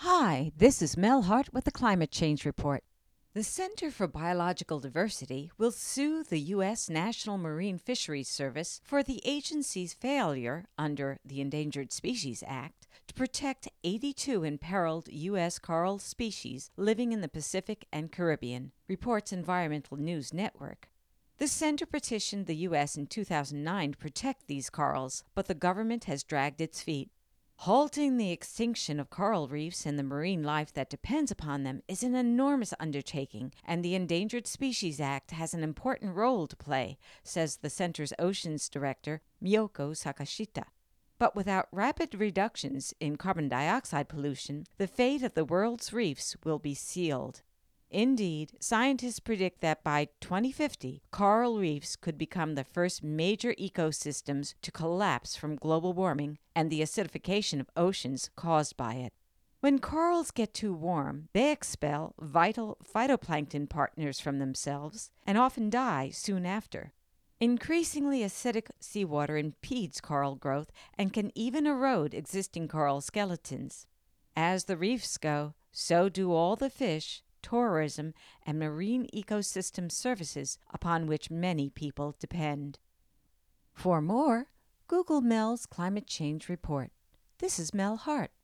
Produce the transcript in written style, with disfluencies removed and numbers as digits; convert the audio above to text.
Hi, this is Mel Hart with the Climate Change Report. The Center for Biological Diversity will sue the U.S. National Marine Fisheries Service for the agency's failure, under the Endangered Species Act, to protect 82 imperiled U.S. coral species living in the Pacific and Caribbean, reports Environmental News Network. The center petitioned the U.S. in 2009 to protect these corals, but the government has dragged its feet. Halting the extinction of coral reefs and the marine life that depends upon them is an enormous undertaking, and the Endangered Species Act has an important role to play, says the center's oceans director, Miyoko Sakashita. But without rapid reductions in carbon dioxide pollution, the fate of the world's reefs will be sealed. Indeed, scientists predict that by 2050, coral reefs could become the first major ecosystems to collapse from global warming and the acidification of oceans caused by it. When corals get too warm, they expel vital phytoplankton partners from themselves and often die soon after. Increasingly acidic seawater impedes coral growth and can even erode existing coral skeletons. As the reefs go, so do all the fish, tourism, and marine ecosystem services upon which many people depend. For more, Google Mel's Climate Change Report. This is Mel Hart.